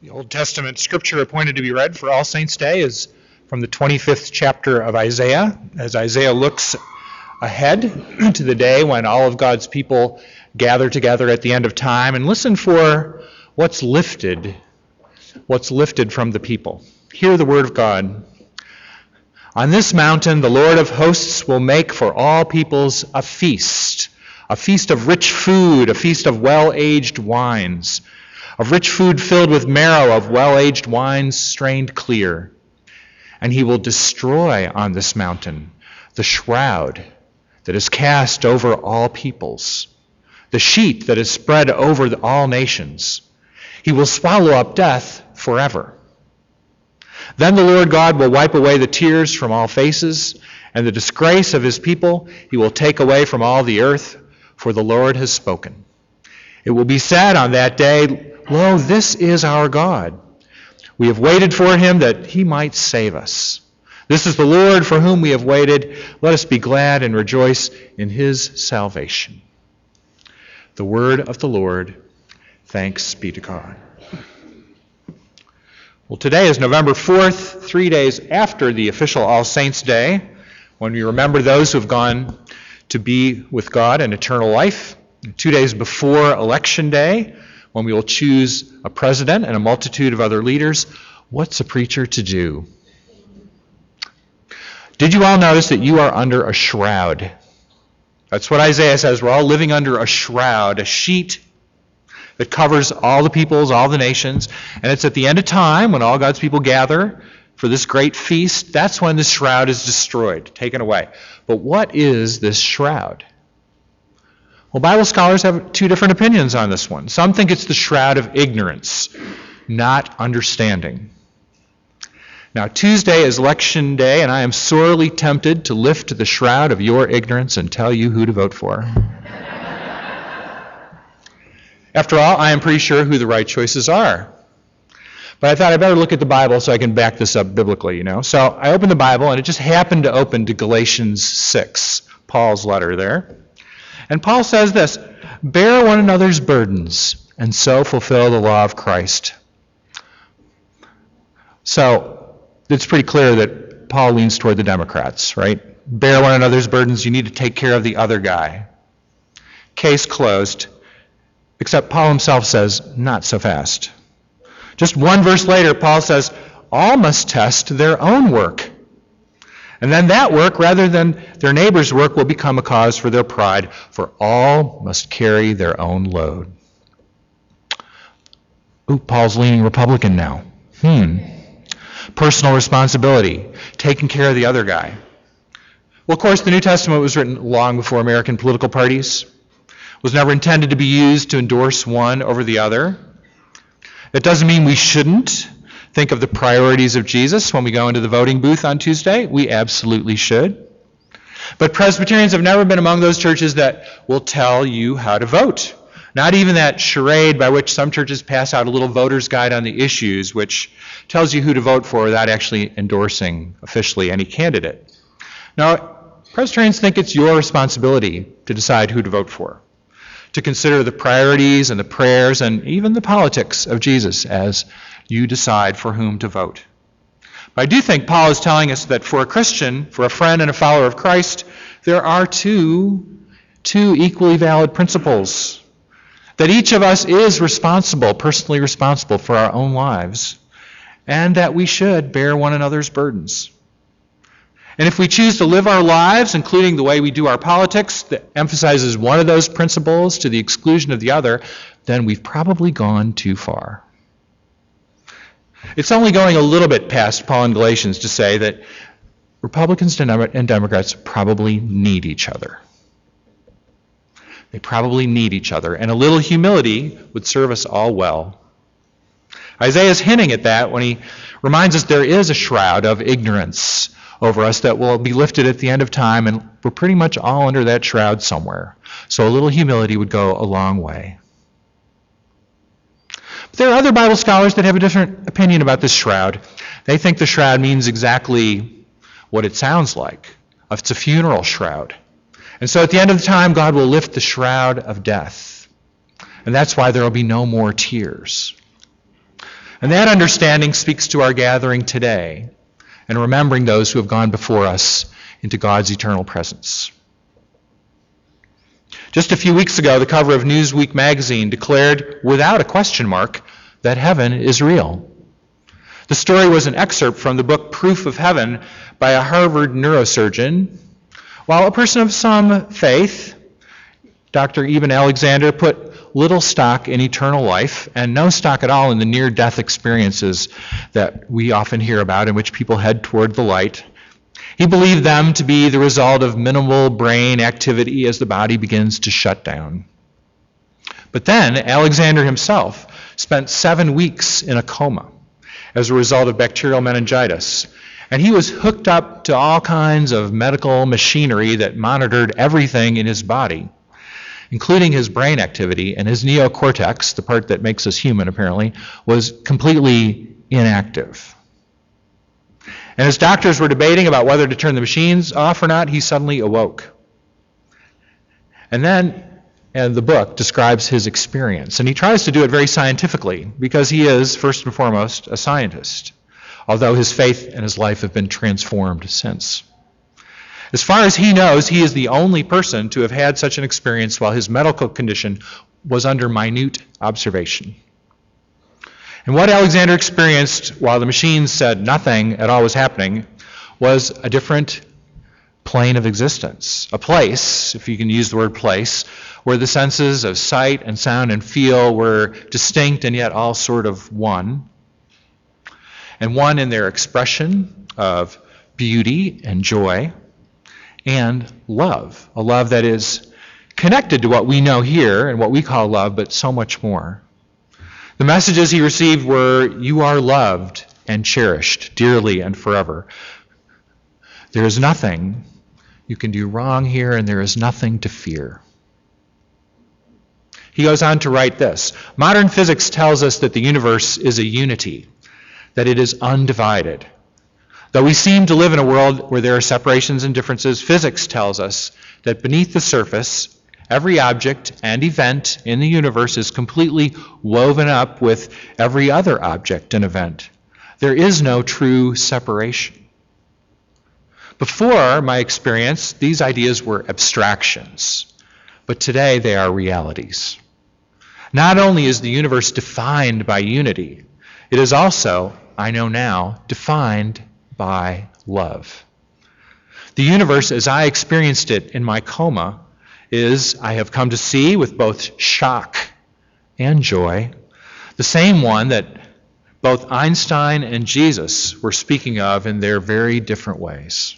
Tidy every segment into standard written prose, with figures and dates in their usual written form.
The Old Testament scripture appointed to be read for All Saints' Day is from the 25th chapter of Isaiah, as Isaiah looks ahead to the day when all of God's people gather together at the end of time and listen for what's lifted from the people. Hear the word of God. On this mountain the Lord of hosts will make for all peoples a feast of rich food, a feast of well-aged wines, of rich food filled with marrow, of well-aged wines strained clear. And he will destroy on this mountain the shroud that is cast over all peoples, the sheet that is spread over all nations. He will swallow up death forever. Then the Lord God will wipe away the tears from all faces, and the disgrace of his people he will take away from all the earth, for the Lord has spoken. It will be said on that day, Lo, this is our God. We have waited for him that he might save us. This is the Lord for whom we have waited. Let us be glad and rejoice in his salvation. The word of the Lord. Thanks be to God. Well, today is November 4th, 3 days after the official All Saints' Day, when we remember those who have gone to be with God in eternal life. 2 days before Election Day, when we will choose a president and a multitude of other leaders. What's a preacher to do? Did you all notice that you are under a shroud? That's what Isaiah says. We're all living under a shroud, a sheet that covers all the peoples, all the nations. And it's at the end of time, when all God's people gather for this great feast, that's when the shroud is destroyed, taken away. But what is this shroud? Well, Bible scholars have two different opinions on this one. Some think it's the shroud of ignorance, not understanding. Now, Tuesday is Election Day, and I am sorely tempted to lift the shroud of your ignorance and tell you who to vote for. After all, I am pretty sure who the right choices are. But I thought I'd better look at the Bible so I can back this up biblically, So I opened the Bible, and it just happened to open to Galatians 6, Paul's letter there. And Paul says this, bear one another's burdens, and so fulfill the law of Christ. So it's pretty clear that Paul leans toward the Democrats, right? Bear one another's burdens, you need to take care of the other guy. Case closed, except Paul himself says, not so fast. Just one verse later, Paul says, all must test their own work. And then that work, rather than their neighbor's work, will become a cause for their pride, for all must carry their own load. Ooh, Paul's leaning Republican now. Personal responsibility, taking care of the other guy. Well, of course, the New Testament was written long before American political parties. It was never intended to be used to endorse one over the other. That doesn't mean we shouldn't think of the priorities of Jesus when we go into the voting booth on Tuesday. We absolutely should. But Presbyterians have never been among those churches that will tell you how to vote. Not even that charade by which some churches pass out a little voter's guide on the issues, which tells you who to vote for without actually endorsing officially any candidate. Now, Presbyterians think it's your responsibility to decide who to vote for, to consider the priorities and the prayers and even the politics of Jesus as you decide for whom to vote. But I do think Paul is telling us that for a Christian, for a friend and a follower of Christ, there are two equally valid principles. That each of us is responsible, personally responsible for our own lives, and that we should bear one another's burdens. And if we choose to live our lives, including the way we do our politics, that emphasizes one of those principles to the exclusion of the other, then we've probably gone too far. It's only going a little bit past Paul in Galatians to say that Republicans and Democrats probably need each other. They probably need each other, and a little humility would serve us all well. Isaiah is hinting at that when he reminds us there is a shroud of ignorance over us that will be lifted at the end of time, and we're pretty much all under that shroud somewhere. So a little humility would go a long way. But there are other Bible scholars that have a different opinion about this shroud. They think the shroud means exactly what it sounds like. It's a funeral shroud. And so at the end of the time, God will lift the shroud of death. And that's why there will be no more tears. And that understanding speaks to our gathering today and remembering those who have gone before us into God's eternal presence. Just a few weeks ago, the cover of Newsweek magazine declared, without a question mark, that heaven is real. The story was an excerpt from the book Proof of Heaven by a Harvard neurosurgeon. While a person of some faith, Dr. Eben Alexander put little stock in eternal life and no stock at all in the near-death experiences that we often hear about in which people head toward the light. He believed them to be the result of minimal brain activity as the body begins to shut down. But then Alexander himself spent 7 weeks in a coma as a result of bacterial meningitis. And he was hooked up to all kinds of medical machinery that monitored everything in his body, including his brain activity, and his neocortex, the part that makes us human apparently, was completely inactive. And as doctors were debating about whether to turn the machines off or not, he suddenly awoke. And the book describes his experience. And he tries to do it very scientifically because he is, first and foremost, a scientist, although his faith and his life have been transformed since. As far as he knows, he is the only person to have had such an experience while his medical condition was under minute observation. And what Alexander experienced while the machines said nothing at all was happening was a different plane of existence, a place, if you can use the word place, where the senses of sight and sound and feel were distinct and yet all sort of one. And one in their expression of beauty and joy and love, a love that is connected to what we know here and what we call love, but so much more. The messages he received were, "You are loved and cherished dearly and forever. There is nothing you can do wrong here, and there is nothing to fear." He goes on to write this: "Modern physics tells us that the universe is a unity, that it is undivided. Though we seem to live in a world where there are separations and differences, physics tells us that beneath the surface, every object and event in the universe is completely woven up with every other object and event. There is no true separation." Before my experience, these ideas were abstractions, but today they are realities. Not only is the universe defined by unity, it is also, I know now, defined by love. The universe, as I experienced it in my coma, is, I have come to see with both shock and joy, the same one that both Einstein and Jesus were speaking of in their very different ways.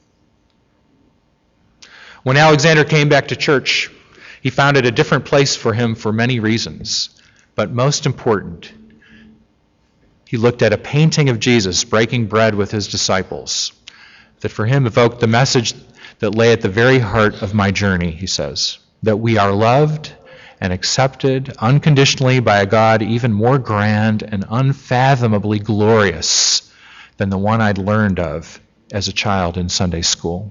When Alexander came back to church, he found it a different place for him for many reasons, but most important, he looked at a painting of Jesus breaking bread with his disciples that for him evoked the message that lay at the very heart of my journey, he says, that we are loved and accepted unconditionally by a God even more grand and unfathomably glorious than the one I'd learned of as a child in Sunday school.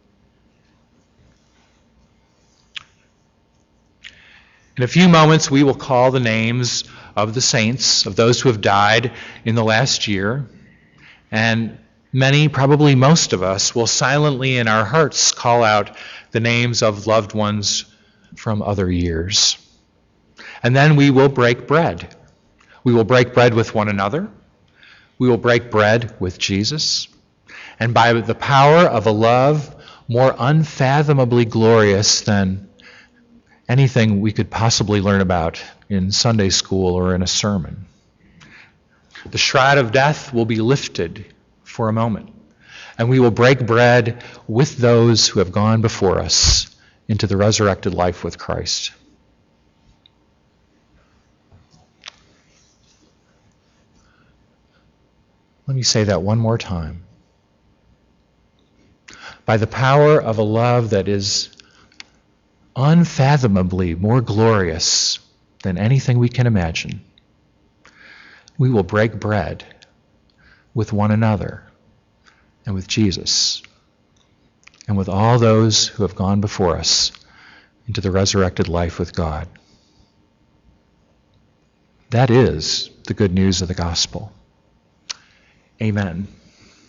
In a few moments, we will call the names of the saints, of those who have died in the last year. And many, probably most of us, will silently in our hearts call out the names of loved ones from other years. And then we will break bread. We will break bread with one another. We will break bread with Jesus. And by the power of a love more unfathomably glorious than anything we could possibly learn about in Sunday school or in a sermon, the shroud of death will be lifted for a moment, and we will break bread with those who have gone before us into the resurrected life with Christ. Let me say that one more time. By the power of a love that is unfathomably more glorious than anything we can imagine, we will break bread with one another and with Jesus and with all those who have gone before us into the resurrected life with God. That is the good news of the gospel. Amen.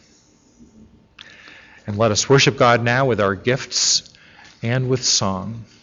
And let us worship God now with our gifts and with song.